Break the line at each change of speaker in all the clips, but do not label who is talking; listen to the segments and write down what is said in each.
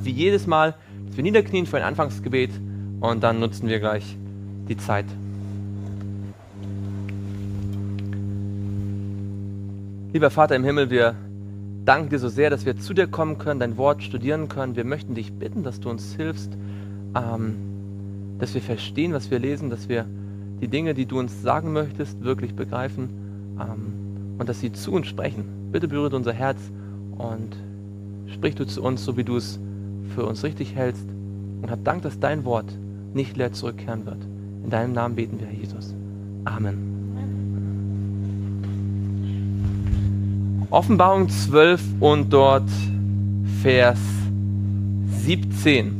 wie jedes Mal, dass wir niederknien für ein Anfangsgebet und dann nutzen wir gleich die Zeit. Lieber Vater im Himmel, wir danken dir so sehr, dass wir zu dir kommen können, dein Wort studieren können. Wir möchten dich bitten, dass du uns hilfst, dass wir verstehen, was wir lesen, dass wir die Dinge, die du uns sagen möchtest, wirklich begreifen und dass sie zu uns sprechen. Bitte berühre unser Herz und sprich du zu uns, so wie du es für uns richtig hältst. Und hab Dank, dass dein Wort nicht leer zurückkehren wird. In deinem Namen beten wir, Herr Jesus. Amen. Offenbarung 12 und dort Vers 17.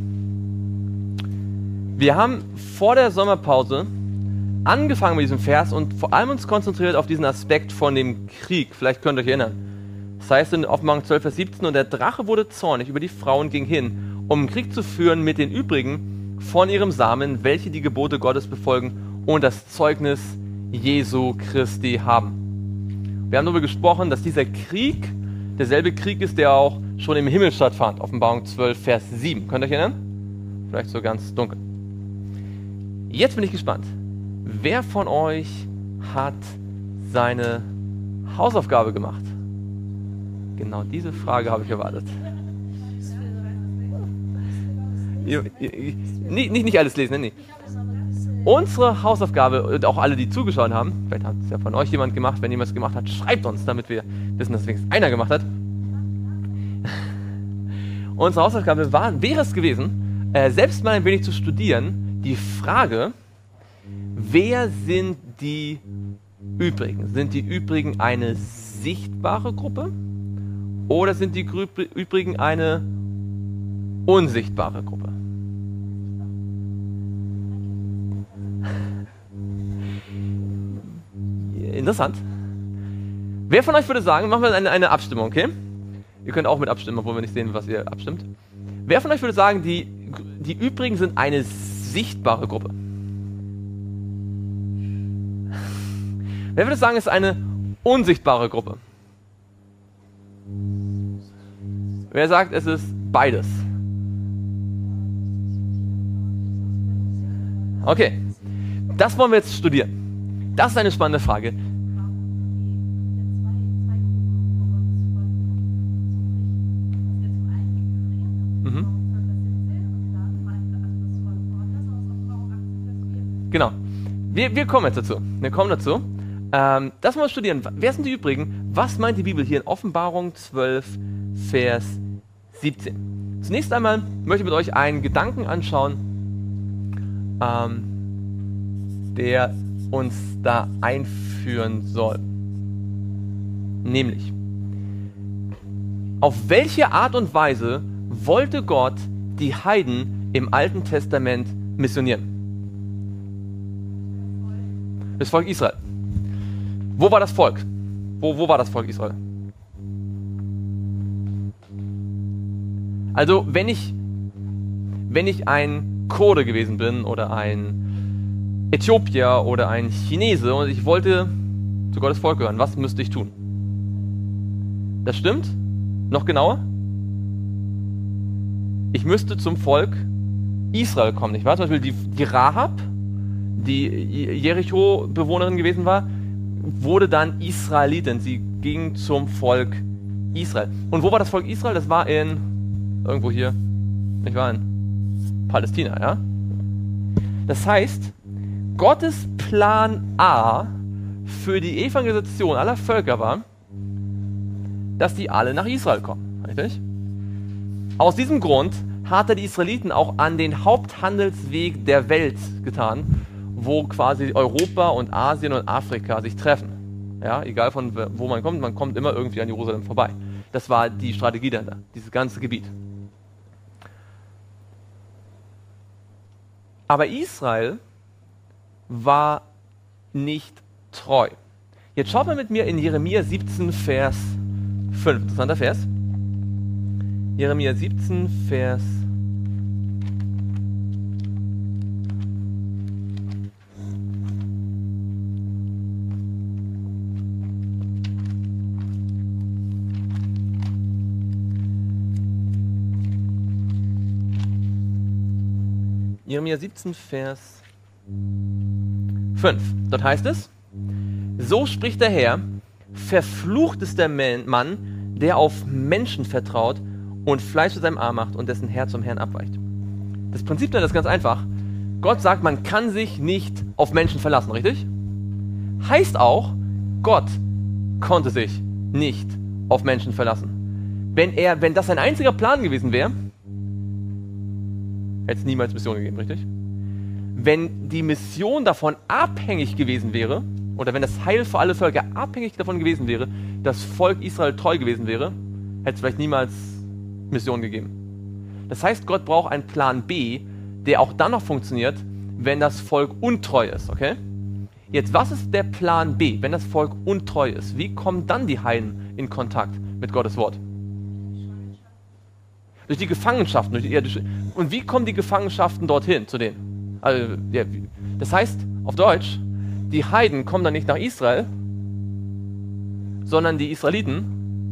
Wir haben vor der Sommerpause angefangen mit diesem Vers und vor allem uns konzentriert auf diesen Aspekt von dem Krieg. Vielleicht könnt ihr euch erinnern. Das heißt in Offenbarung 12, Vers 17, und der Drache wurde zornig über die Frauen, ging hin, um Krieg zu führen mit den übrigen von ihrem Samen, welche die Gebote Gottes befolgen und das Zeugnis Jesu Christi haben. Wir haben darüber gesprochen, dass dieser Krieg derselbe Krieg ist, der auch schon im Himmel stattfand. Offenbarung 12, Vers 7. Könnt ihr euch erinnern? Vielleicht so ganz dunkel. Jetzt bin ich gespannt. Wer von euch hat seine Hausaufgabe gemacht? Genau diese Frage habe ich erwartet. Nicht alles lesen, nee. Unsere Hausaufgabe, und auch alle, die zugeschaut haben, vielleicht hat es ja von euch jemand gemacht, wenn jemand es gemacht hat, schreibt uns, damit wir wissen, dass es wenigstens einer gemacht hat. Unsere Hausaufgabe wäre es gewesen, selbst mal ein wenig zu studieren, die Frage, wer sind die Übrigen? Sind die Übrigen eine sichtbare Gruppe oder sind die Übrigen eine unsichtbare Gruppe? Interessant. Wer von euch würde sagen, machen wir eine Abstimmung, okay? Ihr könnt auch mit abstimmen, obwohl wir nicht sehen, was ihr abstimmt. Wer von euch würde sagen, die übrigen sind eine sichtbare Gruppe? Wer würde sagen, es ist eine unsichtbare Gruppe? Wer sagt, es ist beides? Okay, das wollen wir jetzt studieren. Das ist eine spannende Frage. Genau. Wir kommen jetzt dazu. Das wollen wir studieren. Wer sind die übrigen? Was meint die Bibel hier in Offenbarung 12, Vers 17? Zunächst einmal möchte ich mit euch einen Gedanken anschauen, der uns da einführen soll. Nämlich, auf welche Art und Weise wollte Gott die Heiden im Alten Testament missionieren? Das Volk Israel. Wo war das Volk? Wo war das Volk Israel? Also, wenn ich ein Kurde gewesen bin oder ein Äthiopier oder ein Chinese und ich wollte zu Gottes Volk gehören, was müsste ich tun? Das stimmt? Noch genauer? Ich müsste zum Volk Israel kommen, nicht wahr? Zum Beispiel die Rahab, die Jericho-Bewohnerin gewesen war, wurde dann Israelitin. Sie ging zum Volk Israel. Und wo war das Volk Israel? Das war irgendwo hier, nicht wahr? In Palästina, ja? Das heißt, Gottes Plan A für die Evangelisation aller Völker war, dass die alle nach Israel kommen. Richtig? Aus diesem Grund hat er die Israeliten auch an den Haupthandelsweg der Welt getan, wo quasi Europa und Asien und Afrika sich treffen. Ja, egal von wo man kommt immer irgendwie an Jerusalem vorbei. Das war die Strategie dahinter, dieses ganze Gebiet. Aber Israel war nicht treu. Jetzt schaut mal mit mir in Jeremia 17, Vers 5. Interessanter Vers. Jeremia 17, Vers 5. Jeremia 17, Vers 5. Dort heißt es, so spricht der Herr, verflucht ist der Mann, der auf Menschen vertraut und Fleisch zu seinem Arm macht und dessen Herz zum Herrn abweicht. Das Prinzip dann ist ganz einfach. Gott sagt, man kann sich nicht auf Menschen verlassen, richtig? Heißt auch, Gott konnte sich nicht auf Menschen verlassen. Wenn das sein einziger Plan gewesen wäre, hätte es niemals Mission gegeben, richtig? Wenn die Mission davon abhängig gewesen wäre, oder wenn das Heil für alle Völker abhängig davon gewesen wäre, dass Volk Israel treu gewesen wäre, hätte es vielleicht niemals Mission gegeben. Das heißt, Gott braucht einen Plan B, der auch dann noch funktioniert, wenn das Volk untreu ist, okay? Jetzt, was ist der Plan B, wenn das Volk untreu ist? Wie kommen dann die Heiden in Kontakt mit Gottes Wort? Durch die Gefangenschaften. Und wie kommen die Gefangenschaften dorthin, zu denen? Also, ja, das heißt, auf Deutsch, die Heiden kommen dann nicht nach Israel, sondern die Israeliten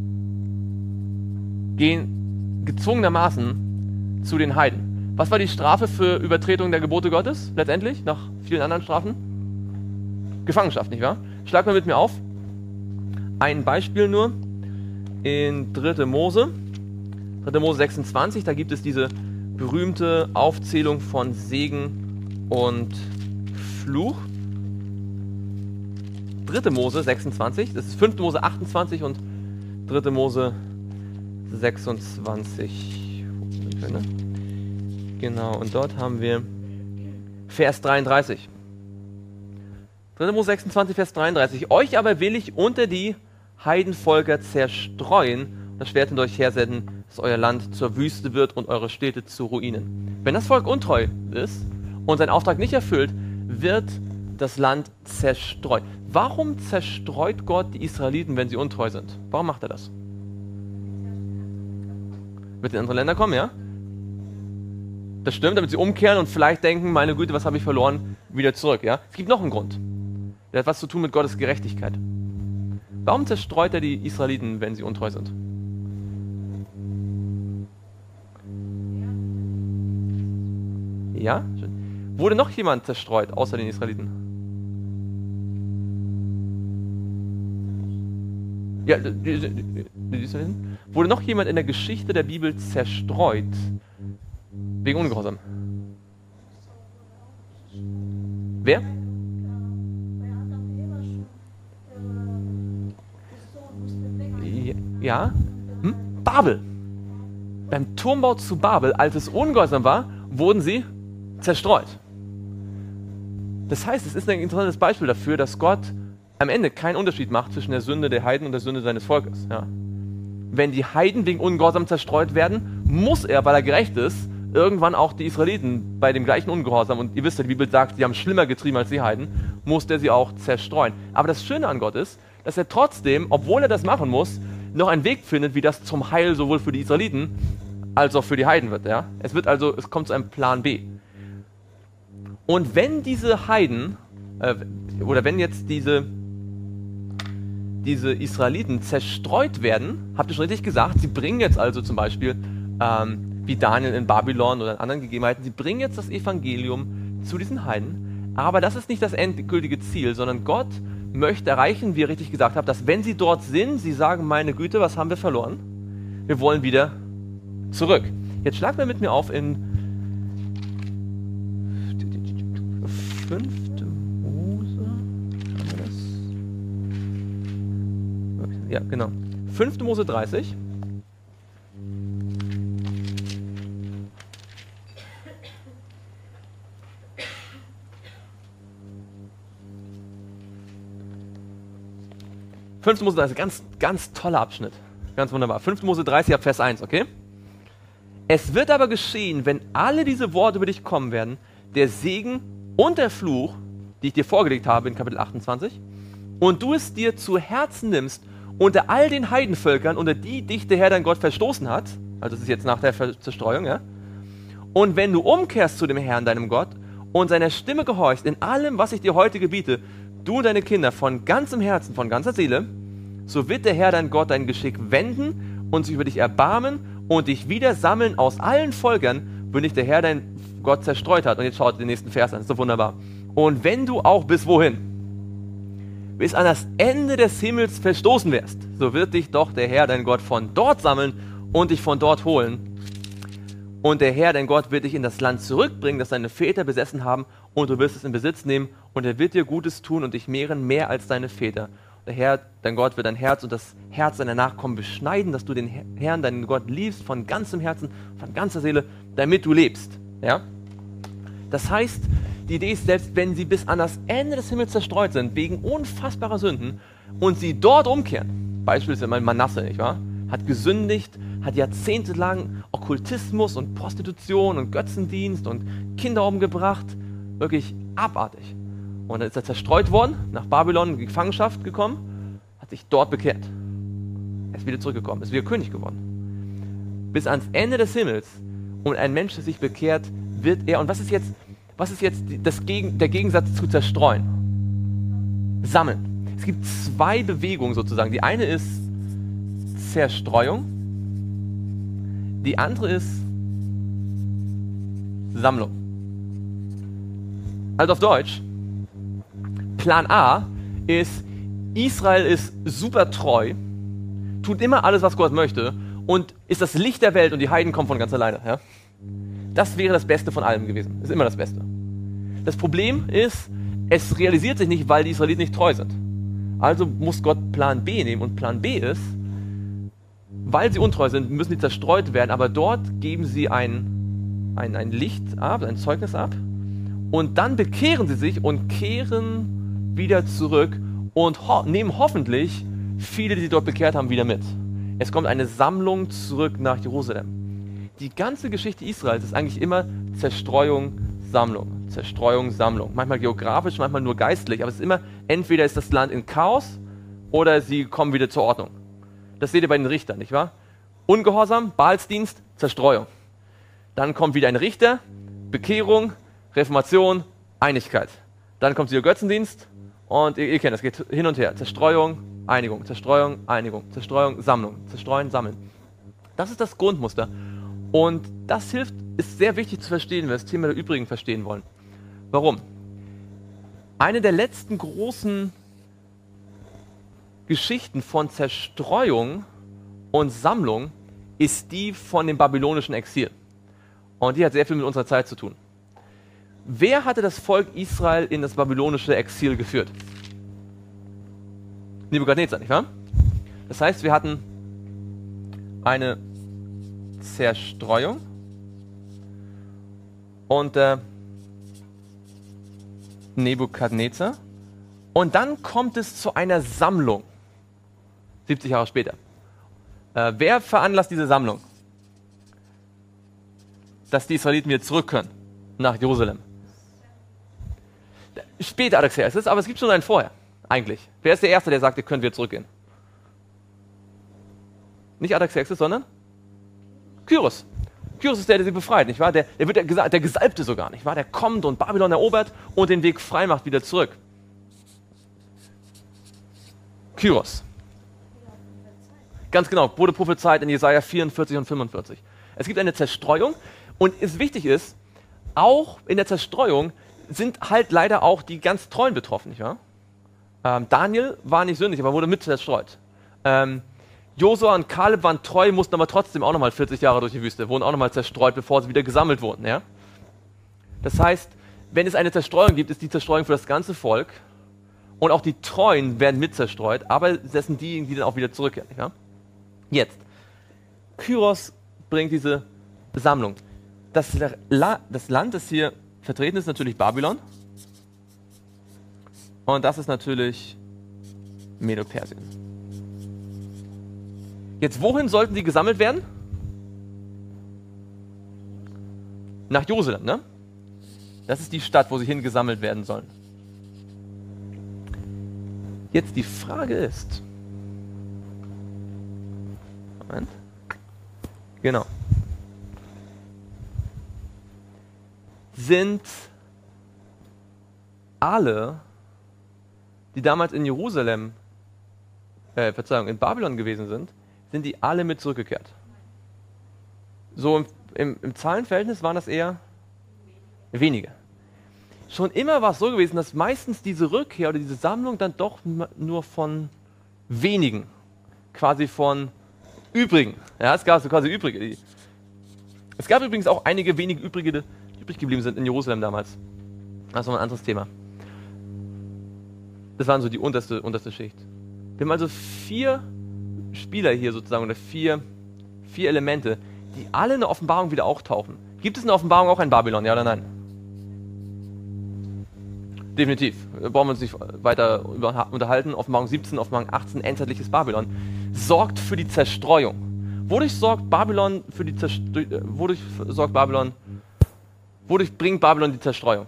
gehen gezwungenermaßen zu den Heiden. Was war die Strafe für Übertretung der Gebote Gottes letztendlich, nach vielen anderen Strafen? Gefangenschaft, nicht wahr? Schlag mal mit mir auf. Ein Beispiel nur in 3. Mose 26, da gibt es diese berühmte Aufzählung von Segen und Fluch. 3. Mose 26, das ist 5. Mose 28 und 3. Mose 26. Genau, und dort haben wir Vers 33. 3. Mose 26, Vers 33. Euch aber will ich unter die Heidenvölker zerstreuen und das Schwert hinter euch hersenden, dass euer Land zur Wüste wird und eure Städte zu Ruinen. Wenn das Volk untreu ist und seinen Auftrag nicht erfüllt, wird das Land zerstreut. Warum zerstreut Gott die Israeliten, wenn sie untreu sind? Warum macht er das? Wird in andere Länder kommen, ja? Das stimmt, damit sie umkehren und vielleicht denken, meine Güte, was habe ich verloren, wieder zurück, ja? Es gibt noch einen Grund. Der hat was zu tun mit Gottes Gerechtigkeit. Warum zerstreut er die Israeliten, wenn sie untreu sind? Ja? Wurde noch jemand zerstreut, außer den Israeliten? Ja, die Israeliten? Wurde noch jemand in der Geschichte der Bibel zerstreut wegen Ungehorsam? Wer? Ja? Babel. Beim Turmbau zu Babel, als es ungehorsam war, wurden sie zerstreut. Das heißt, es ist ein interessantes Beispiel dafür, dass Gott am Ende keinen Unterschied macht zwischen der Sünde der Heiden und der Sünde seines Volkes. Ja. Wenn die Heiden wegen Ungehorsam zerstreut werden, muss er, weil er gerecht ist, irgendwann auch die Israeliten bei dem gleichen Ungehorsam, und ihr wisst ja, die Bibel sagt, sie haben schlimmer getrieben als die Heiden, muss er sie auch zerstreuen. Aber das Schöne an Gott ist, dass er trotzdem, obwohl er das machen muss, noch einen Weg findet, wie das zum Heil sowohl für die Israeliten als auch für die Heiden wird. Ja? Es kommt zu einem Plan B. Und wenn diese Heiden, oder wenn jetzt diese Israeliten zerstreut werden, habt ihr schon richtig gesagt, sie bringen jetzt also zum Beispiel, wie Daniel in Babylon oder in anderen Gegebenheiten, sie bringen jetzt das Evangelium zu diesen Heiden, aber das ist nicht das endgültige Ziel, sondern Gott möchte erreichen, wie ihr richtig gesagt habt, dass wenn sie dort sind, sie sagen, meine Güte, was haben wir verloren? Wir wollen wieder zurück. Jetzt schlagt mal mit mir auf in 5. Mose. Haben wir das? Ja, genau. 5. Mose 30. Mose 30, ganz toller Abschnitt. Ganz wunderbar. 5. Mose 30, ab Vers 1, okay? Es wird aber geschehen, wenn alle diese Worte über dich kommen werden, der Segen und der Fluch, die ich dir vorgelegt habe in Kapitel 28, und du es dir zu Herzen nimmst unter all den Heidenvölkern, unter die dich der Herr dein Gott verstoßen hat, also das ist jetzt nach der Zerstreuung, ja? Und wenn du umkehrst zu dem Herrn, deinem Gott, und seiner Stimme gehorchst in allem, was ich dir heute gebiete, du und deine Kinder von ganzem Herzen, von ganzer Seele, so wird der Herr dein Gott dein Geschick wenden und sich über dich erbarmen und dich wieder sammeln aus allen Völkern, wenn dich der Herr, dein Gott, zerstreut hat. Und jetzt schaut den nächsten Vers an, das ist so wunderbar. Und wenn du auch bis wohin? Bis an das Ende des Himmels verstoßen wärst, so wird dich doch der Herr, dein Gott, von dort sammeln und dich von dort holen. Und der Herr, dein Gott, wird dich in das Land zurückbringen, das deine Väter besessen haben, und du wirst es in Besitz nehmen, und er wird dir Gutes tun und dich mehren mehr als deine Väter. Der Herr, dein Gott, wird dein Herz und das Herz deiner Nachkommen beschneiden, dass du den Herrn, deinen Gott, liebst von ganzem Herzen, von ganzer Seele, damit du lebst. Ja? Das heißt, die Idee ist, selbst wenn sie bis an das Ende des Himmels zerstreut sind, wegen unfassbarer Sünden, und sie dort umkehren, beispielsweise Manasse, nicht wahr? Hat gesündigt, hat jahrzehntelang Okkultismus und Prostitution und Götzendienst und Kinder umgebracht, wirklich abartig. Und dann ist er zerstreut worden, nach Babylon in die Gefangenschaft gekommen, hat sich dort bekehrt. Er ist wieder zurückgekommen, ist wieder König geworden. Bis ans Ende des Himmels, und ein Mensch, der sich bekehrt, wird er, und was ist jetzt der Gegensatz zu zerstreuen? Sammeln. Es gibt zwei Bewegungen sozusagen. Die eine ist Zerstreuung, die andere ist Sammlung. Also auf Deutsch, Plan A ist, Israel ist super treu, tut immer alles, was Gott möchte, und ist das Licht der Welt, und die Heiden kommen von ganz alleine. Ja? Das wäre das Beste von allem gewesen. Ist immer das Beste. Das Problem ist, es realisiert sich nicht, weil die Israeliten nicht treu sind. Also muss Gott Plan B nehmen, und Plan B ist, weil sie untreu sind, müssen die zerstreut werden, aber dort geben sie ein Licht ab, ein Zeugnis ab, und dann bekehren sie sich und kehren wieder zurück und nehmen hoffentlich viele, die sie dort bekehrt haben, wieder mit. Es kommt eine Sammlung zurück nach Jerusalem. Die ganze Geschichte Israels ist eigentlich immer Zerstreuung, Sammlung. Zerstreuung, Sammlung. Manchmal geografisch, manchmal nur geistlich, aber es ist immer, entweder ist das Land in Chaos oder sie kommen wieder zur Ordnung. Das seht ihr bei den Richtern, nicht wahr? Ungehorsam, Baalsdienst, Zerstreuung. Dann kommt wieder ein Richter, Bekehrung, Reformation, Einigkeit. Dann kommt wieder Götzendienst, und ihr kennt das, geht hin und her. Zerstreuung, Einigung, Zerstreuung, Einigung, Zerstreuung, Sammlung, Zerstreuen, Sammeln. Das ist das Grundmuster. Und das ist sehr wichtig zu verstehen, wenn wir das Thema der Übrigen verstehen wollen. Warum? Eine der letzten großen Geschichten von Zerstreuung und Sammlung ist die von dem babylonischen Exil. Und die hat sehr viel mit unserer Zeit zu tun. Wer hatte das Volk Israel in das babylonische Exil geführt? Nebukadnezar, nicht wahr? Das heißt, wir hatten eine Zerstreuung unter Nebukadnezar, und dann kommt es zu einer Sammlung, 70 Jahre später. Wer veranlasst diese Sammlung? Dass die Israeliten wieder zurück können nach Jerusalem. Später Artaxerxes, aber es gibt schon einen vorher, eigentlich. Wer ist der Erste, der sagt, ihr könnt wieder zurückgehen? Nicht Artaxerxes, sondern Kyros. Kyros ist der, der sie befreit, nicht wahr? Der wird der Gesalbte sogar, nicht wahr? Der kommt und Babylon erobert und den Weg frei macht wieder zurück. Kyros. Ganz genau, wurde prophezeit in Jesaja 44 und 45. Es gibt eine Zerstreuung, und es wichtig ist, auch in der Zerstreuung sind halt leider auch die ganz Treuen betroffen, nicht wahr? Daniel war nicht sündig, aber wurde mit zerstreut. Josua und Kaleb waren treu, mussten aber trotzdem auch nochmal 40 Jahre durch die Wüste, wurden auch nochmal zerstreut, bevor sie wieder gesammelt wurden. Ja? Das heißt, wenn es eine Zerstreuung gibt, ist die Zerstreuung für das ganze Volk, und auch die Treuen werden mit zerstreut, aber das sind diejenigen, die dann auch wieder zurückkehren. Nicht wahr? Jetzt, Kyros bringt diese Sammlung. Das Land, das hier vertreten ist, natürlich Babylon, und das ist natürlich Medo-Persien. Jetzt, wohin sollten sie gesammelt werden? Nach Jerusalem, ne? Das ist die Stadt, wo sie hingesammelt werden sollen. Jetzt die Frage ist, Moment, genau, sind alle, die damals in Jerusalem, in Babylon gewesen sind die alle mit zurückgekehrt? So im Zahlenverhältnis waren das eher wenige. Schon immer war es so gewesen, dass meistens diese Rückkehr oder diese Sammlung dann doch nur von wenigen, quasi von übrigen, ja, es gab so quasi übrige. Es gab übrigens auch einige wenige übrige, die übrig geblieben sind in Jerusalem damals. Das war ein anderes Thema. Das waren so die unterste Schicht. Wir haben also 4 Spieler hier sozusagen, oder vier Elemente, die alle in der Offenbarung wieder auftauchen. Gibt es in der Offenbarung auch ein Babylon, ja oder nein? Definitiv. Da brauchen wir uns nicht weiter unterhalten. Offenbarung 17, Offenbarung 18, endzeitliches Babylon. Sorgt für die Zerstreuung. Wodurch bringt Babylon die Zerstreuung?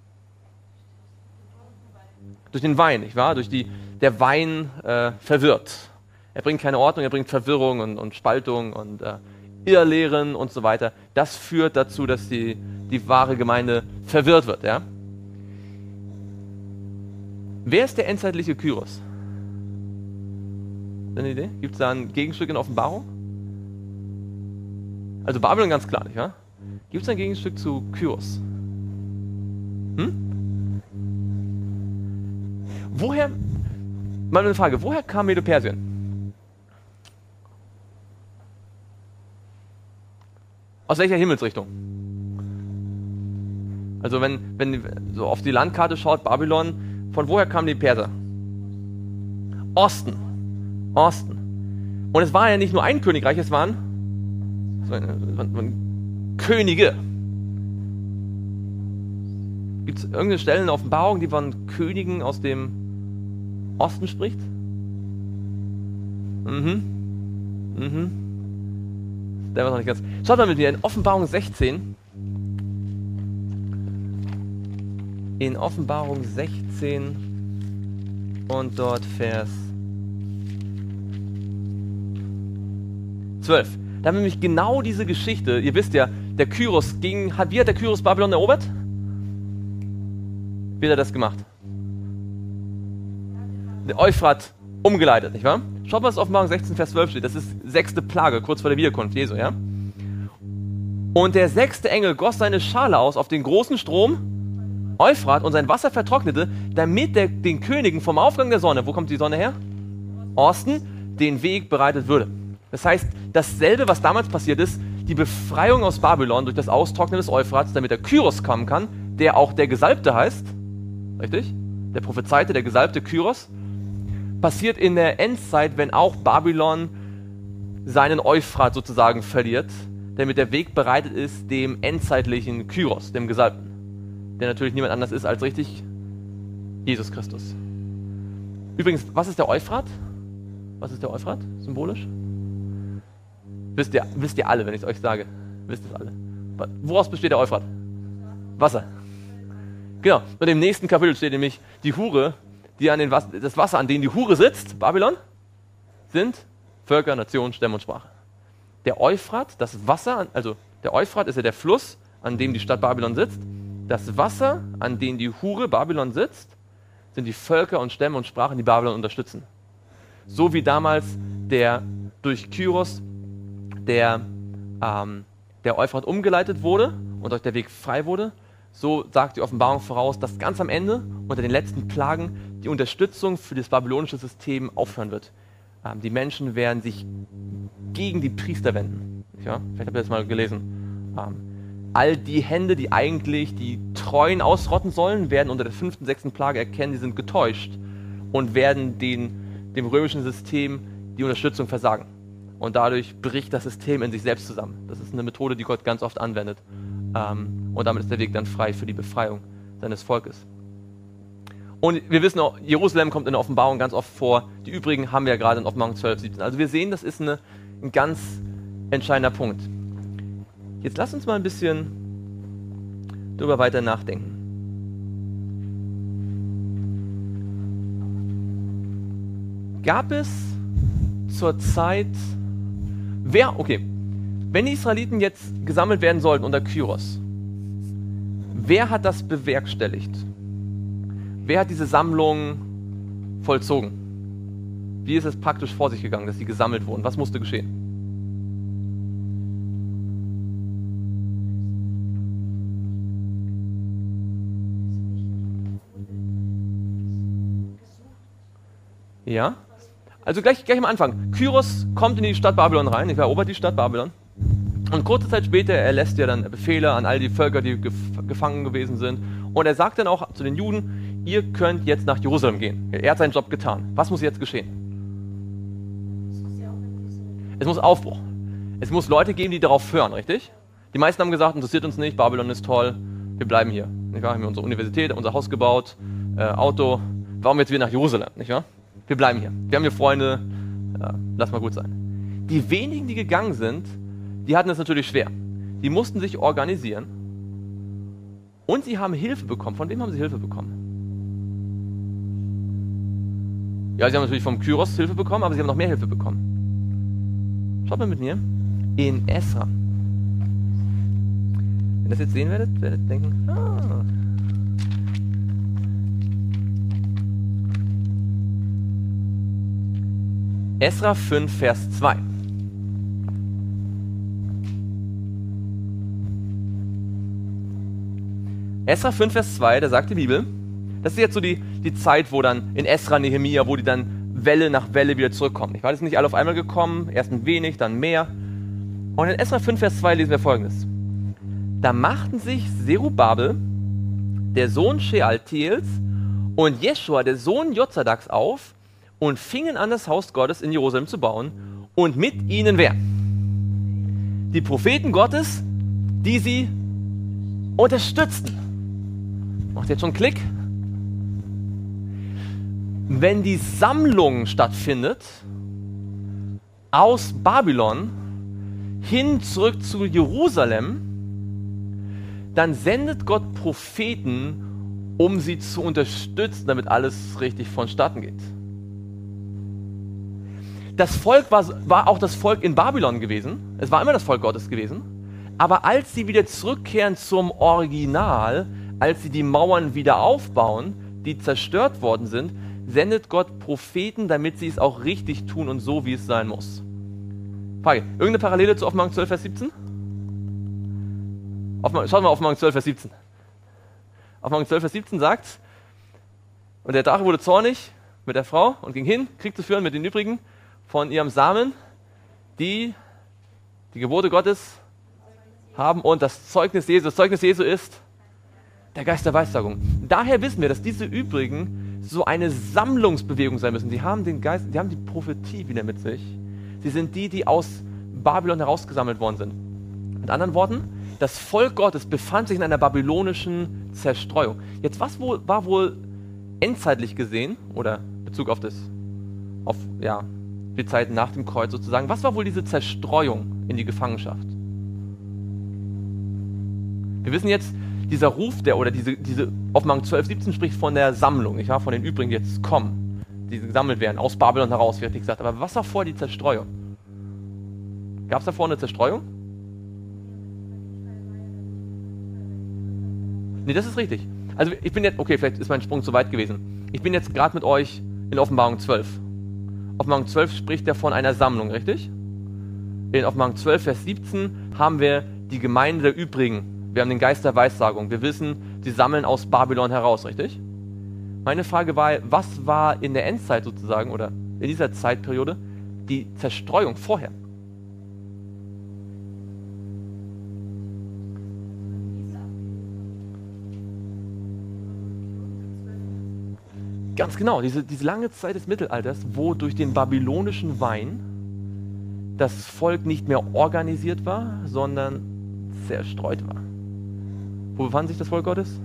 Durch den Wein, nicht wahr? Der Wein verwirrt. Er bringt keine Ordnung, er bringt Verwirrung und Spaltung und Irrlehren und so weiter. Das führt dazu, dass die wahre Gemeinde verwirrt wird. Ja? Wer ist der endzeitliche Kyros? Eine Idee? Gibt es da ein Gegenstück in Offenbarung? Also Babylon ganz klar, nicht wahr? Gibt es ein Gegenstück zu Kyros? Mal eine Frage, woher kam Medo-Persien? Aus welcher Himmelsrichtung? Also wenn so auf die Landkarte schaut, Babylon, von woher kamen die Perser? Osten. Und es war ja nicht nur ein Königreich, es waren Könige. Gibt es irgendeine Stelle in der Offenbarung, die von Königen aus dem Osten spricht? Der war noch nicht ganz. Schaut mal mit mir in Offenbarung 16. In Offenbarung 16 und dort Vers 12. Da haben wir nämlich genau diese Geschichte. Ihr wisst ja, der Kyros wie hat der Kyros Babylon erobert? Wie hat er das gemacht? Der Euphrat umgeleitet, nicht wahr? Schaut mal, was Offenbarung 16, Vers 12 steht. Das ist 6. Plage, kurz vor der Wiederkunft Jesu, ja? Und der 6. Engel goss seine Schale aus auf den großen Strom Euphrat und sein Wasser vertrocknete, damit den Königen vom Aufgang der Sonne, wo kommt die Sonne her? Osten, den Weg bereitet würde. Das heißt, dasselbe, was damals passiert ist, die Befreiung aus Babylon durch das Austrocknen des Euphrats, damit der Kyros kommen kann, der auch der Gesalbte heißt, richtig? Der Prophezeite, der Gesalbte Kyros, passiert in der Endzeit, wenn auch Babylon seinen Euphrat sozusagen verliert, damit der Weg bereitet ist dem endzeitlichen Kyros, dem Gesalbten, der natürlich niemand anders ist als richtig Jesus Christus. Übrigens, was ist der Euphrat? Was ist der Euphrat, symbolisch? Wisst ihr alle, wenn ich es euch sage. Wisst es alle. Woraus besteht der Euphrat? Wasser. Genau. Und im nächsten Kapitel steht nämlich, die Hure, das Wasser, an dem die Hure sitzt, Babylon, sind Völker, Nationen, Stämme und Sprache. Der Euphrat, das Wasser, also der Euphrat ist ja der Fluss, an dem die Stadt Babylon sitzt. Das Wasser, an dem die Hure Babylon sitzt, sind die Völker und Stämme und Sprachen, die Babylon unterstützen. So wie damals durch Kyros der Euphrat umgeleitet wurde und durch der Weg frei wurde, so sagt die Offenbarung voraus, dass ganz am Ende, unter den letzten Plagen, die Unterstützung für das babylonische System aufhören wird. Die Menschen werden sich gegen die Priester wenden. Ja? Vielleicht habt ihr das mal gelesen. All die Hände, die eigentlich die Treuen ausrotten sollen, werden unter der 5. und 6. Plage erkennen, die sind getäuscht und werden dem römischen System die Unterstützung versagen. Und dadurch bricht das System in sich selbst zusammen. Das ist eine Methode, die Gott ganz oft anwendet. Und damit ist der Weg dann frei für die Befreiung seines Volkes. Und wir wissen auch, Jerusalem kommt in der Offenbarung ganz oft vor. Die übrigen haben wir ja gerade in Offenbarung 12, 17. Also wir sehen, das ist ein ganz entscheidender Punkt. Jetzt lasst uns mal ein bisschen darüber weiter nachdenken. Gab es zur Zeit, wenn die Israeliten jetzt gesammelt werden sollten unter Kyros, wer hat das bewerkstelligt? Wer hat diese Sammlung vollzogen? Wie ist es praktisch vor sich gegangen, dass sie gesammelt wurden? Was musste geschehen? Ja. Also gleich am Anfang. Kyros kommt in die Stadt Babylon rein, er erobert die Stadt Babylon. Und kurze Zeit später erlässt er dann Befehle an all die Völker, die gefangen gewesen sind. Und er sagt dann auch zu den Juden, ihr könnt jetzt nach Jerusalem gehen. Er hat seinen Job getan. Was muss jetzt geschehen? Es muss Aufbruch. Es muss Leute geben, die darauf hören, richtig? Die meisten haben gesagt, interessiert uns nicht, Babylon ist toll, wir bleiben hier. Nicht wahr? Haben wir unsere Universität, unser Haus gebaut, Auto. Warum jetzt wieder nach Jerusalem, nicht wahr? Wir bleiben hier. Wir haben hier Freunde, lass mal gut sein. Die wenigen, die gegangen sind, die hatten es natürlich schwer. Die mussten sich organisieren und sie haben Hilfe bekommen. Von wem haben sie Hilfe bekommen? Ja, sie haben natürlich vom Kyros Hilfe bekommen, aber sie haben noch mehr Hilfe bekommen. Schaut mal mit mir in Esra. Wenn ihr das jetzt sehen werdet ihr denken, Esra 5, Vers 2. Esra 5, Vers 2, da sagt die Bibel, das ist jetzt so die Zeit, wo dann in Esra, Nehemia, wo die dann Welle nach Welle wieder zurückkommen. Ich war das nicht alle auf einmal gekommen, erst ein wenig, dann mehr. Und in Esra 5, Vers 2 lesen wir Folgendes. Da machten sich Zerubabel, der Sohn Shealtiels, und Jeschua, der Sohn Jozadaks, auf und fingen an, das Haus Gottes in Jerusalem zu bauen. Und mit ihnen wer? Die Propheten Gottes, die sie unterstützten. Macht jetzt schon einen Klick? Wenn die Sammlung stattfindet, aus Babylon hin zurück zu Jerusalem, dann sendet Gott Propheten, um sie zu unterstützen, damit alles richtig vonstatten geht. Das Volk war auch das Volk in Babylon gewesen. Es war immer das Volk Gottes gewesen. Aber als sie wieder zurückkehren zum Original, als sie die Mauern wieder aufbauen, die zerstört worden sind, sendet Gott Propheten, damit sie es auch richtig tun und so, wie es sein muss. Frage, irgendeine Parallele zu Offenbarung 12, Vers 17? Schaut mal auf Offenbarung 12, Vers 17. Offenbarung 12, Vers 17 sagt, und der Drache wurde zornig mit der Frau und ging hin, Krieg zu führen mit den übrigen von ihrem Samen, die Gebote Gottes haben und das Zeugnis Jesu. Das Zeugnis Jesu ist der Geist der Weissagung. Daher wissen wir, dass diese übrigen so eine Sammlungsbewegung sein müssen. Sie haben den Geist, die haben die Prophetie wieder mit sich. Sie sind die aus Babylon herausgesammelt worden sind. Mit anderen Worten, das Volk Gottes befand sich in einer babylonischen Zerstreuung. Jetzt, was war wohl endzeitlich gesehen, oder in Bezug auf die Zeit nach dem Kreuz sozusagen, was war wohl diese Zerstreuung in die Gefangenschaft? Wir wissen jetzt, dieser Ruf, diese Offenbarung 12, 17 spricht von der Sammlung, nicht wahr? Von den übrigen, die jetzt kommen, die gesammelt werden, aus Babylon heraus, wird gesagt. Aber was war vor die Zerstreuung? Gab es davor eine Zerstreuung? Nee, das ist richtig. Also ich bin jetzt, okay, vielleicht ist mein Sprung zu weit gewesen. Ich bin jetzt gerade mit euch in Offenbarung 12. Offenbarung 12 spricht ja von einer Sammlung, richtig? In Offenbarung 12, Vers 17 haben wir die Gemeinde der Übrigen. Wir haben den Geist der Weissagung. Wir wissen, sie sammeln aus Babylon heraus, richtig? Meine Frage war, was war in der Endzeit sozusagen oder in dieser Zeitperiode die Zerstreuung vorher? Ganz genau, diese lange Zeit des Mittelalters, wo durch den babylonischen Wein das Volk nicht mehr organisiert war, sondern zerstreut war. Wo befand sich das Volk Gottes?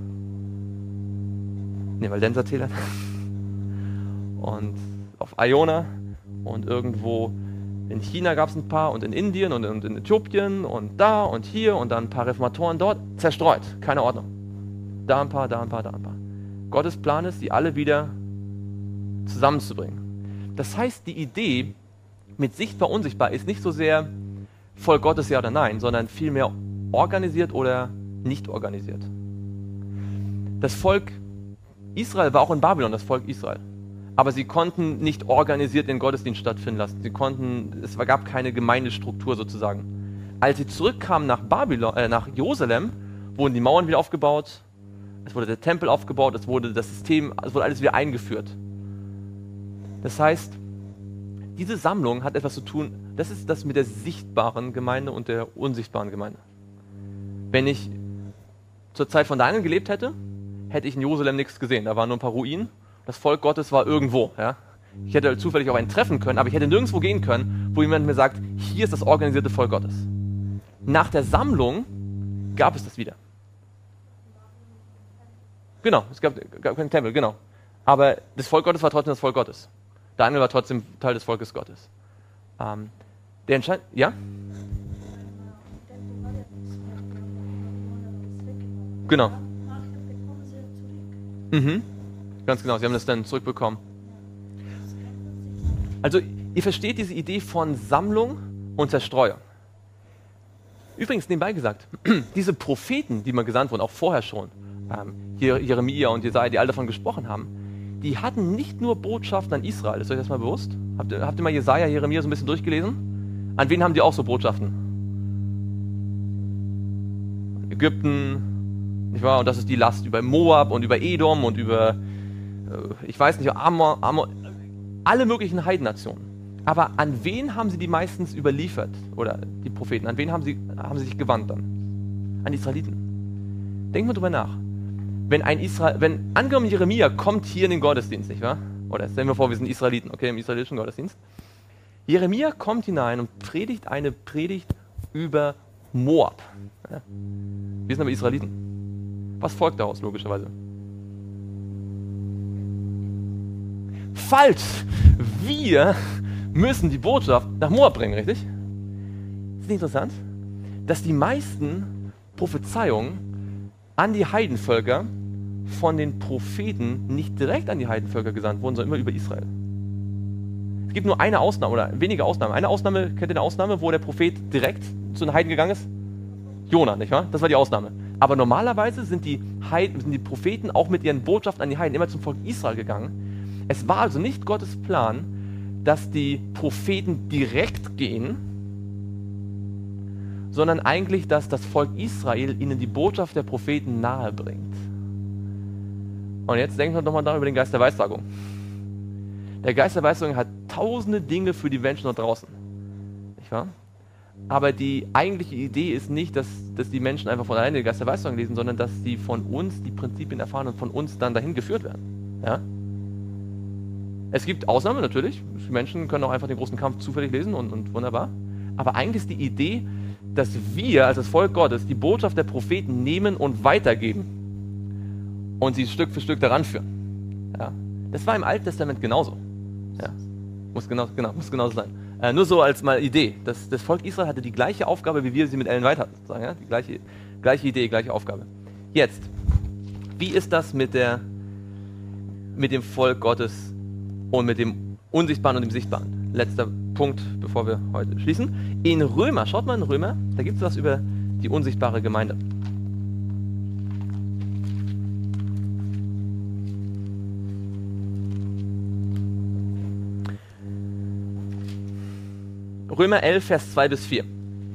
Ne, Valdenser-Täler. Und auf Iona und irgendwo in China gab es ein paar und in Indien und in Äthiopien und da und hier und dann ein paar Reformatoren dort. Zerstreut, keine Ordnung. Da ein paar, da ein paar, da ein paar. Gottes Plan ist, die alle wieder zusammenzubringen. Das heißt, die Idee mit sichtbar, unsichtbar ist nicht so sehr Volk Gottes ja oder nein, sondern vielmehr organisiert oder nicht organisiert. Das Volk Israel war auch in Babylon, das Volk Israel. Aber sie konnten nicht organisiert den Gottesdienst stattfinden lassen. Es gab keine Gemeindestruktur sozusagen. Als sie zurückkamen nach Jerusalem, wurden die Mauern wieder aufgebaut, es wurde der Tempel aufgebaut, es wurde das System, es wurde alles wieder eingeführt. Das heißt, diese Sammlung hat etwas zu tun, das ist das mit der sichtbaren Gemeinde und der unsichtbaren Gemeinde. Wenn ich zur Zeit von Daniel gelebt hätte, hätte ich in Jerusalem nichts gesehen. Da waren nur ein paar Ruinen. Das Volk Gottes war irgendwo. Ja? Ich hätte zufällig auch einen treffen können, aber ich hätte nirgendwo gehen können, wo jemand mir sagt, hier ist das organisierte Volk Gottes. Nach der Sammlung gab es das wieder. Genau, es gab keinen Tempel, genau. Aber das Volk Gottes war trotzdem das Volk Gottes. Daniel war trotzdem Teil des Volkes Gottes. Der Entscheid... Ja? Genau. Mhm. Ganz genau, sie haben das dann zurückbekommen. Also, ihr versteht diese Idee von Sammlung und Zerstreuung. Übrigens, nebenbei gesagt, diese Propheten, die mal gesandt wurden, auch vorher schon, Jeremia und Jesaja, die alle davon gesprochen haben, die hatten nicht nur Botschaften an Israel. Ist euch das mal bewusst? Habt ihr mal Jesaja, Jeremia so ein bisschen durchgelesen? An wen haben die auch so Botschaften? Ägypten, nicht wahr? Und das ist die Last über Moab und über Edom und über, ich weiß nicht, Ammon, alle möglichen Heidennationen. Aber an wen haben sie die meistens überliefert? Oder die Propheten, an wen haben sie sich gewandt dann? An die Israeliten. Denkt mal drüber nach. Wenn angenommen Jeremia kommt hier in den Gottesdienst, nicht wahr? Oder stellen wir vor, wir sind Israeliten, okay, im israelitischen Gottesdienst. Jeremia kommt hinein und predigt eine Predigt über Moab. Ja. Wir sind aber Israeliten. Was folgt daraus, logischerweise? Falsch! Wir müssen die Botschaft nach Moab bringen, richtig? Ist nicht interessant, dass die meisten Prophezeiungen an die Heidenvölker von den Propheten nicht direkt an die Heidenvölker gesandt wurden, sondern immer über Israel. Es gibt nur eine Ausnahme oder wenige Ausnahmen. Eine Ausnahme, kennt ihr eine Ausnahme, wo der Prophet direkt zu den Heiden gegangen ist? Jona, nicht wahr? Das war die Ausnahme. Aber normalerweise sind die Propheten auch mit ihren Botschaften an die Heiden immer zum Volk Israel gegangen. Es war also nicht Gottes Plan, dass die Propheten direkt gehen, sondern eigentlich, dass das Volk Israel ihnen die Botschaft der Propheten nahe bringt. Und jetzt denken wir doch mal darüber den Geist der Weissagung. Der Geist der Weissagung hat tausende Dinge für die Menschen da draußen. Nicht wahr? Aber die eigentliche Idee ist nicht, dass die Menschen einfach von alleine den Geist der Weissagung lesen, sondern dass sie von uns die Prinzipien erfahren und von uns dann dahin geführt werden. Ja? Es gibt Ausnahmen natürlich. Menschen können auch einfach den großen Kampf zufällig lesen und wunderbar. Aber eigentlich ist die Idee, dass wir als das Volk Gottes die Botschaft der Propheten nehmen und weitergeben und sie Stück für Stück daran führen. Ja. Das war im Alten Testament genauso. Ja. Muss genauso sein. Nur so als mal Idee. Das Volk Israel hatte die gleiche Aufgabe, wie wir sie mit Ellen White hatten. Sozusagen, ja? Die gleiche Idee, gleiche Aufgabe. Jetzt, wie ist das mit dem Volk Gottes und mit dem Unsichtbaren und dem Sichtbaren? Letzter Punkt, bevor wir heute schließen. In Römer, schaut mal in Römer, da gibt es was über die unsichtbare Gemeinde. Römer 11, Vers 2 bis 4.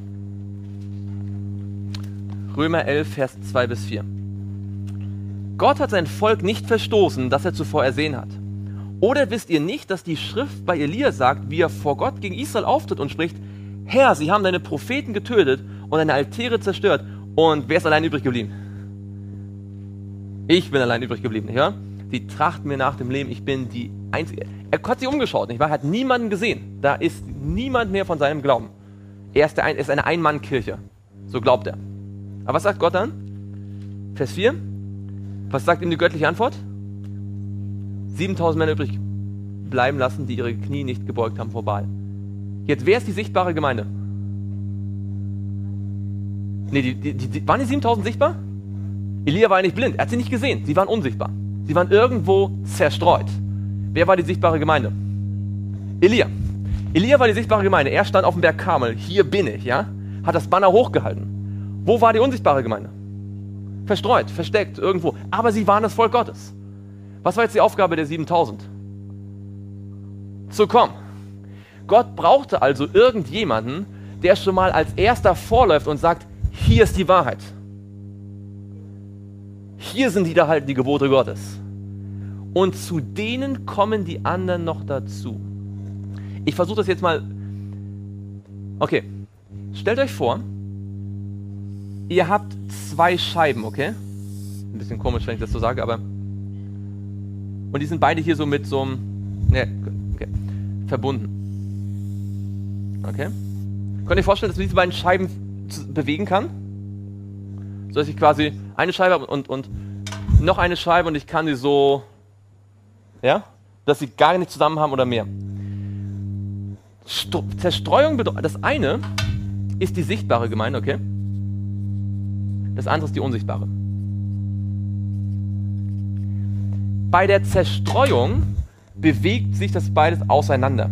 Römer 11, Vers 2 bis 4. Gott hat sein Volk nicht verstoßen, das er zuvor ersehen hat. Oder wisst ihr nicht, dass die Schrift bei Elia sagt, wie er vor Gott gegen Israel auftritt und spricht, Herr, sie haben deine Propheten getötet und deine Altäre zerstört. Und wer ist allein übrig geblieben? Ich bin allein übrig geblieben, nicht wahr? Die trachten mir nach dem Leben, ich bin die Einzige. Er hat sich umgeschaut, nicht wahr? Er hat niemanden gesehen. Da ist niemand mehr von seinem Glauben. Er ist eine Ein-Mann-Kirche. So glaubt er. Aber was sagt Gott dann? Vers 4. Was sagt ihm die göttliche Antwort? 7000 Männer übrig bleiben lassen, die ihre Knie nicht gebeugt haben vor Baal. Jetzt, wer ist die sichtbare Gemeinde? Nee, waren die 7000 sichtbar? Elia war ja nicht blind, er hat sie nicht gesehen, sie waren unsichtbar. Sie waren irgendwo zerstreut. Wer war die sichtbare Gemeinde? Elia. Elia war die sichtbare Gemeinde, er stand auf dem Berg Karmel, hier bin ich, ja? Hat das Banner hochgehalten. Wo war die unsichtbare Gemeinde? Verstreut, versteckt, irgendwo. Aber sie waren das Volk Gottes. Was war jetzt die Aufgabe der 7000? Zu kommen. Gott brauchte also irgendjemanden, der schon mal als erster vorläuft und sagt, hier ist die Wahrheit. Hier sind die Gebote Gottes. und zu denen kommen die anderen noch dazu. Ich versuche das jetzt mal. Okay, stellt euch vor, ihr habt 2 Scheiben, okay? Ein bisschen komisch, wenn ich das so sage, aber... Und die sind beide hier so mit so einem... Ne, okay, verbunden. Okay? Könnt ihr euch vorstellen, dass man diese beiden Scheiben bewegen kann? So dass ich quasi eine Scheibe habe und noch eine Scheibe und ich kann sie so... Ja? Dass sie gar nicht zusammen haben oder mehr. Zerstreuung bedeutet... Das eine ist die sichtbare Gemeinde, okay? Das andere ist die unsichtbare. Bei der Zerstreuung bewegt sich das beides auseinander.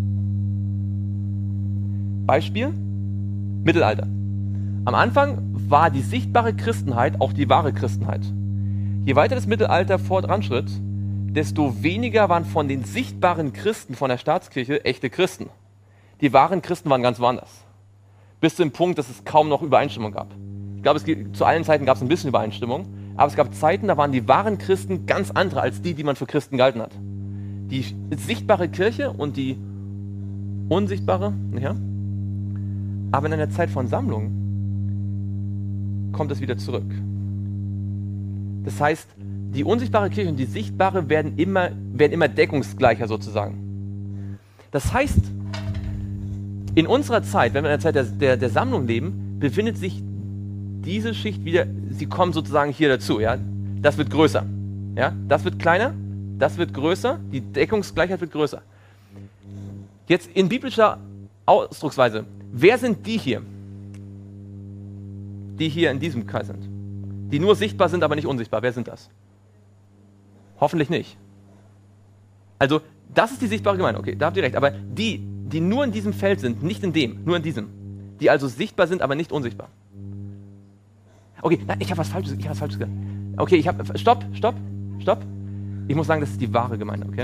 Beispiel: Mittelalter. Am Anfang war die sichtbare Christenheit auch die wahre Christenheit. Je weiter das Mittelalter voranschritt, desto weniger waren von den sichtbaren Christen von der Staatskirche echte Christen. Die wahren Christen waren ganz woanders. Bis zu dem Punkt, dass es kaum noch Übereinstimmung gab. Ich glaube, zu allen Zeiten gab es ein bisschen Übereinstimmung, aber es gab Zeiten, da waren die wahren Christen ganz andere als die man für Christen gehalten hat. Die sichtbare Kirche und die unsichtbare, ja. Aber in einer Zeit von Sammlung kommt es wieder zurück. Das heißt, die unsichtbare Kirche und die sichtbare werden immer deckungsgleicher sozusagen. Das heißt, in unserer Zeit, wenn wir in der Zeit der Sammlung leben, befindet sich diese Schicht wieder, sie kommen sozusagen hier dazu, ja. Das wird größer, ja. Das wird kleiner, das wird größer, die Deckungsgleichheit wird größer. Jetzt in biblischer Ausdrucksweise, wer sind die hier in diesem Kreis sind? Die nur sichtbar sind, aber nicht unsichtbar. Wer sind das? Hoffentlich nicht. Also, das ist die sichtbare Gemeinde, okay, da habt ihr recht. Aber die nur in diesem Feld sind, nicht in dem, nur in diesem. Die also sichtbar sind, aber nicht unsichtbar. Okay, nein, ich habe was Falsches gesagt. Okay, stopp. Ich muss sagen, das ist die wahre Gemeinde, okay?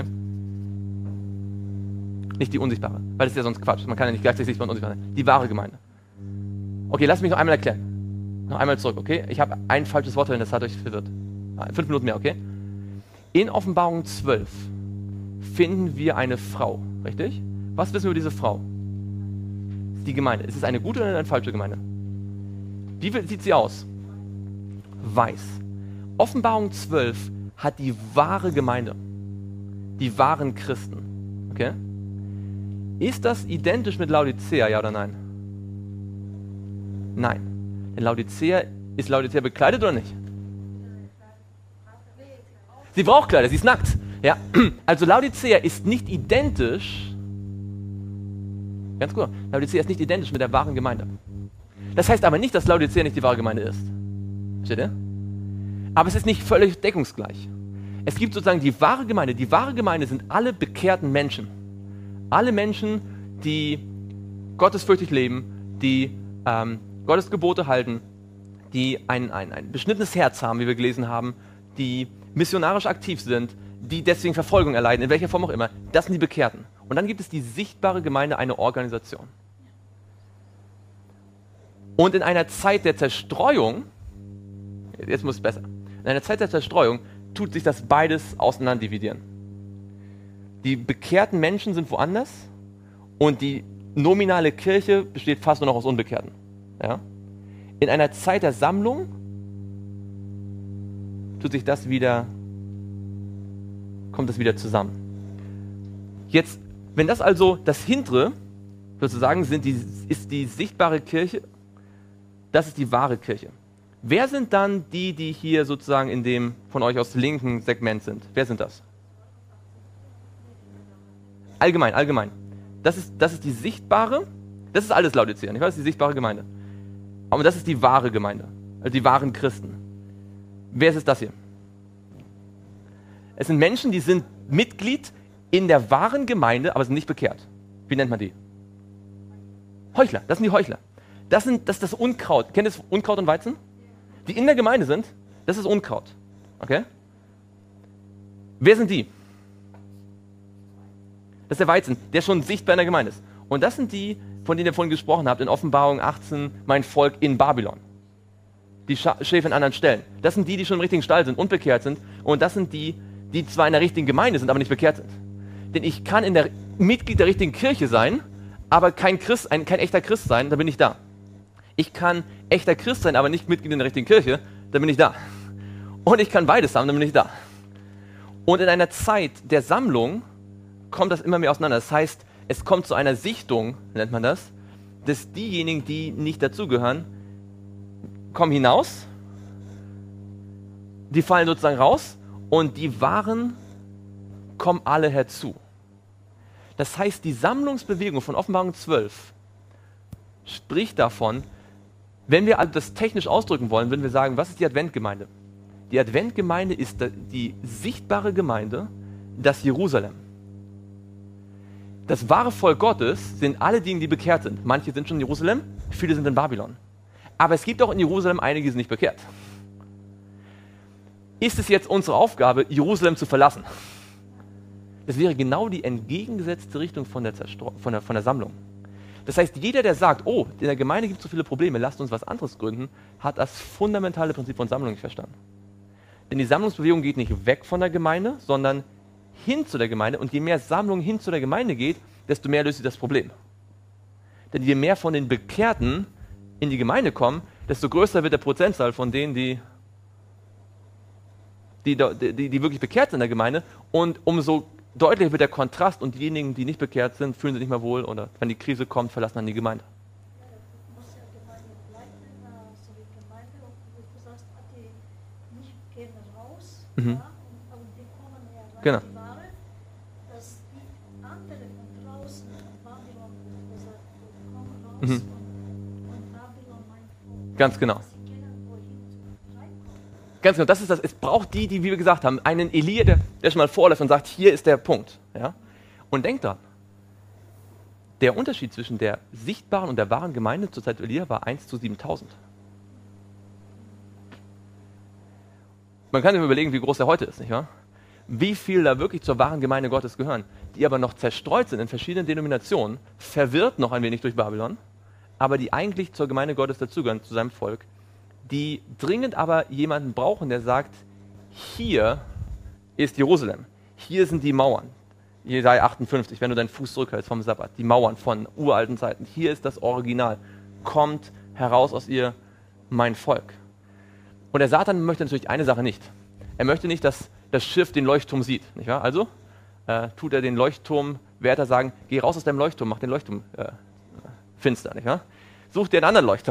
Nicht die unsichtbare, weil das ist ja sonst Quatsch. Man kann ja nicht gleichzeitig sichtbar und unsichtbar sein. Die wahre Gemeinde. Okay, lasst mich noch einmal erklären. Noch einmal zurück, okay? Ich habe ein falsches Wort drin, das hat euch verwirrt. 5 Minuten mehr, okay? In Offenbarung 12 finden wir eine Frau, richtig? Was wissen wir über diese Frau? Die Gemeinde. Ist es eine gute oder eine falsche Gemeinde? Wie sieht sie aus? Weiß. Offenbarung 12 hat die wahre Gemeinde. Die wahren Christen. Okay? Ist das identisch mit Laodicea, ja oder nein? Nein. Denn ist Laodicea bekleidet oder nicht? Sie braucht Kleider, sie ist nackt. Ja? Also Laodicea ist nicht identisch, ganz gut, Laodicea ist nicht identisch mit der wahren Gemeinde. Das heißt aber nicht, dass Laodicea nicht die wahre Gemeinde ist. Versteht ihr? Aber es ist nicht völlig deckungsgleich. Es gibt sozusagen die wahre Gemeinde. Die wahre Gemeinde sind alle bekehrten Menschen. Alle Menschen, die gottesfürchtig leben, die Gottes Gebote halten, die ein beschnittenes Herz haben, wie wir gelesen haben, die missionarisch aktiv sind, die deswegen Verfolgung erleiden, in welcher Form auch immer. Das sind die Bekehrten. Und dann gibt es die sichtbare Gemeinde, eine Organisation. Und in einer Zeit der Zerstreuung, jetzt muss es besser, in einer Zeit der Zerstreuung tut sich das beides auseinanderdividieren. Die bekehrten Menschen sind woanders und die nominale Kirche besteht fast nur noch aus Unbekehrten. Ja? In einer Zeit der Sammlung kommt das wieder zusammen. Jetzt, wenn das also das hintere, sozusagen, ist die sichtbare Kirche, das ist die wahre Kirche. Wer sind dann die hier sozusagen in dem von euch aus linken Segment sind? Wer sind das? Allgemein. Das ist die sichtbare, das ist alles Laodicea, nicht wahr? Das ist die sichtbare Gemeinde. Aber das ist die wahre Gemeinde, also die wahren Christen. Wer ist das hier? Es sind Menschen, die sind Mitglied in der wahren Gemeinde, aber sind nicht bekehrt. Wie nennt man die? Heuchler, das sind die Heuchler. Das ist das Unkraut. Kennt ihr das Unkraut und Weizen? Die in der Gemeinde sind, das ist Unkraut. Okay? Wer sind die? Das ist der Weizen, der schon sichtbar in der Gemeinde ist. Und das sind die, von denen ihr vorhin gesprochen habt, in Offenbarung 18, mein Volk in Babylon. Die Schäfer in anderen Stellen. Das sind die schon im richtigen Stall sind und bekehrt sind. Und das sind die, die zwar in der richtigen Gemeinde sind, aber nicht bekehrt sind. Denn ich kann Mitglied der richtigen Kirche sein, aber kein echter Christ sein, dann bin ich da. Ich kann echter Christ sein, aber nicht Mitglied in der richtigen Kirche, dann bin ich da. Und ich kann beides haben, dann bin ich da. Und in einer Zeit der Sammlung kommt das immer mehr auseinander. Das heißt, es kommt zu einer Sichtung, nennt man das, dass diejenigen, die nicht dazugehören, kommen hinaus, die fallen sozusagen raus und die Wahren kommen alle herzu. Das heißt, die Sammlungsbewegung von Offenbarung 12 spricht davon, wenn wir das technisch ausdrücken wollen, würden wir sagen, was ist die Adventgemeinde? Die Adventgemeinde ist die sichtbare Gemeinde, das Jerusalem. Das wahre Volk Gottes sind alle diejenigen, die bekehrt sind. Manche sind schon in Jerusalem, viele sind in Babylon. Aber es gibt auch in Jerusalem einige, die sind nicht bekehrt. Ist es jetzt unsere Aufgabe, Jerusalem zu verlassen? Das wäre genau die entgegengesetzte Richtung von der Sammlung. Das heißt, jeder, der sagt, oh, in der Gemeinde gibt es so viele Probleme, lasst uns was anderes gründen, hat das fundamentale Prinzip von Sammlung nicht verstanden. Denn die Sammlungsbewegung geht nicht weg von der Gemeinde, sondern hin zu der Gemeinde. Und je mehr Sammlung hin zu der Gemeinde geht, desto mehr löst sie das Problem. Denn je mehr von den Bekehrten in die Gemeinde kommen, desto größer wird der Prozentzahl von denen, die wirklich bekehrt sind in der Gemeinde. Und umso deutlicher wird der Kontrast und diejenigen, die nicht bekehrt sind, fühlen sich nicht mehr wohl oder wenn die Krise kommt, verlassen dann die Gemeinde.
Muss ja Gemeinde bleiben, so wie Gemeinde, und du sagst, die nicht gehen raus, ja, und die kommen ja rein,
Genau.
die Ware, dass die anderen von draußen, von Babylon, gesagt, kommen raus und Babylon mein Volk.
Ganz genau.
Sie kennen, wohin reinkommen.
Ganz genau, das ist das. Es braucht die wir gesagt haben, einen Elia, der schon mal vorläuft und sagt, hier ist der Punkt. Ja? Und denkt dran, der Unterschied zwischen der sichtbaren und der wahren Gemeinde zur Zeit Elia war 1 zu 7000. Man kann sich überlegen, wie groß er heute ist, nicht wahr? Wie viel da wirklich zur wahren Gemeinde Gottes gehören, die aber noch zerstreut sind in verschiedenen Denominationen, verwirrt noch ein wenig durch Babylon, aber die eigentlich zur Gemeinde Gottes dazugehören, zu seinem Volk, die dringend aber jemanden brauchen, der sagt, hier ist Jerusalem, hier sind die Mauern, Jesaja 58, wenn du deinen Fuß zurückhältst vom Sabbat, die Mauern von uralten Zeiten, hier ist das Original, kommt heraus aus ihr, mein Volk. Und der Satan möchte natürlich eine Sache nicht. Er möchte nicht, dass das Schiff den Leuchtturm sieht, nicht wahr? Also tut er den Leuchtturmwärter sagen, geh raus aus deinem Leuchtturm, mach den Leuchtturm finster, nicht wahr? Such dir einen anderen Leuchtturm.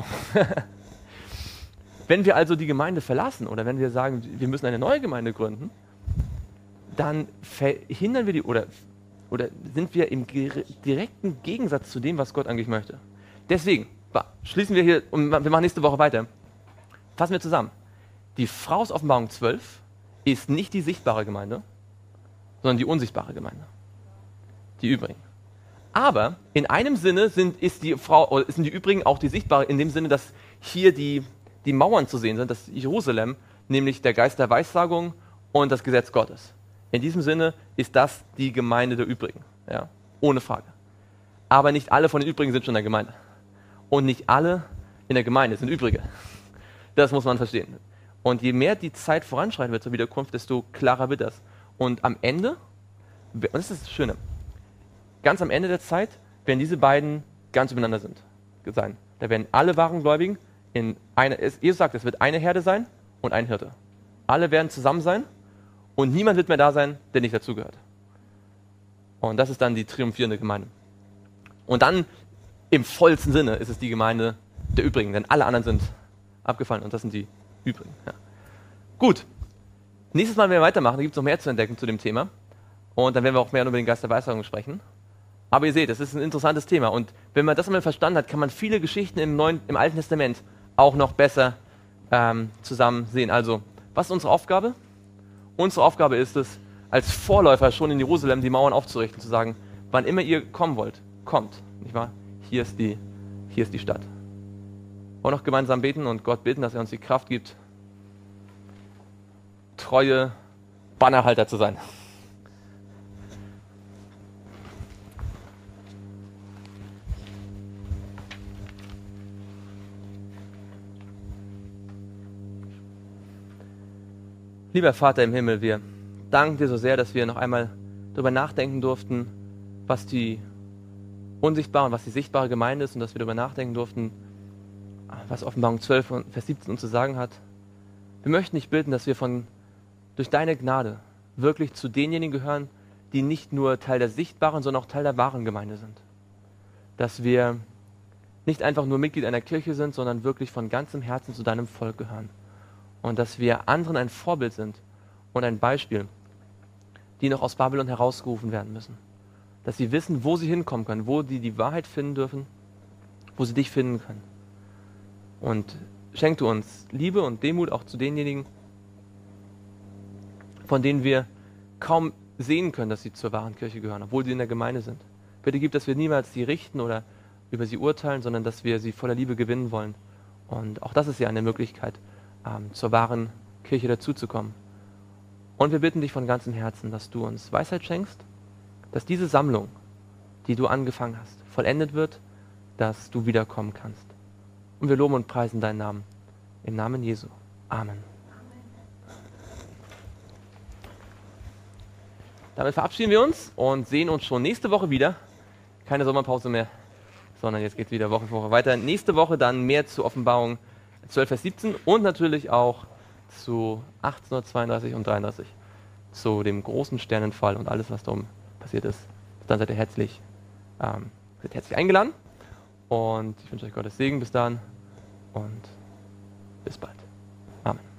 Wenn wir also die Gemeinde verlassen oder wenn wir sagen, wir müssen eine neue Gemeinde gründen, dann verhindern wir oder sind wir im direkten Gegensatz zu dem, was Gott eigentlich möchte. Deswegen schließen wir hier und wir machen nächste Woche weiter. Fassen wir zusammen. Die Frau aus Offenbarung 12 ist nicht die sichtbare Gemeinde, sondern die unsichtbare Gemeinde. Die übrigen. Aber in einem Sinne sind die übrigen auch die sichtbare, in dem Sinne, dass hier die Mauern zu sehen sind, das Jerusalem, nämlich der Geist der Weissagung und das Gesetz Gottes. In diesem Sinne ist das die Gemeinde der Übrigen, ja, ohne Frage. Aber nicht alle von den Übrigen sind schon in der Gemeinde. Und nicht alle in der Gemeinde sind Übrige. Das muss man verstehen. Und je mehr die Zeit voranschreiten wird zur Wiederkunft, desto klarer wird das. Und am Ende, und das ist das Schöne, ganz am Ende der Zeit werden diese beiden ganz übereinander sein. Da werden alle wahren Gläubigen Jesus sagt, es wird eine Herde sein und ein Hirte. Alle werden zusammen sein und niemand wird mehr da sein, der nicht dazugehört. Und das ist dann die triumphierende Gemeinde. Und dann im vollsten Sinne ist es die Gemeinde der Übrigen, denn alle anderen sind abgefallen und das sind die Übrigen. Ja. Gut, nächstes Mal, wenn wir weitermachen, da gibt es noch mehr zu entdecken zu dem Thema und dann werden wir auch mehr über den Geist der Weissagung sprechen. Aber ihr seht, es ist ein interessantes Thema und wenn man das einmal verstanden hat, kann man viele Geschichten im Alten Testament auch noch besser zusammen sehen. Also, was ist unsere Aufgabe? Unsere Aufgabe ist es, als Vorläufer schon in Jerusalem die Mauern aufzurichten, zu sagen, wann immer ihr kommen wollt, kommt, nicht wahr? Hier ist die Stadt. Wollen wir noch gemeinsam beten und Gott bitten, dass er uns die Kraft gibt, treue Bannerhalter zu sein. Lieber Vater im Himmel, wir danken dir so sehr, dass wir noch einmal darüber nachdenken durften, was die unsichtbare und was die sichtbare Gemeinde ist und dass wir darüber nachdenken durften, was Offenbarung 12, Vers 17 uns zu sagen hat. Wir möchten dich bitten, dass wir durch deine Gnade wirklich zu denjenigen gehören, die nicht nur Teil der sichtbaren, sondern auch Teil der wahren Gemeinde sind. Dass wir nicht einfach nur Mitglied einer Kirche sind, sondern wirklich von ganzem Herzen zu deinem Volk gehören. Und dass wir anderen ein Vorbild sind und ein Beispiel, die noch aus Babylon herausgerufen werden müssen. Dass sie wissen, wo sie hinkommen können, wo die Wahrheit finden dürfen, wo sie dich finden können. Und schenk du uns Liebe und Demut auch zu denjenigen, von denen wir kaum sehen können, dass sie zur wahren Kirche gehören, obwohl sie in der Gemeinde sind. Bitte gib, dass wir niemals sie richten oder über sie urteilen, sondern dass wir sie voller Liebe gewinnen wollen. Und auch das ist ja eine Möglichkeit, zur wahren Kirche dazuzukommen. Und wir bitten dich von ganzem Herzen, dass du uns Weisheit schenkst, dass diese Sammlung, die du angefangen hast, vollendet wird, dass du wiederkommen kannst. Und wir loben und preisen deinen Namen. Im Namen Jesu. Amen. Damit verabschieden wir uns und sehen uns schon nächste Woche wieder. Keine Sommerpause mehr, sondern jetzt geht es wieder Woche für Woche weiter. Nächste Woche dann mehr zu Offenbarung 12, Vers 17 und natürlich auch zu 1832 und 33, zu dem großen Sternenfall und alles, was da oben passiert ist. Dann seid ihr herzlich eingeladen und ich wünsche euch Gottes Segen bis dann und bis bald. Amen.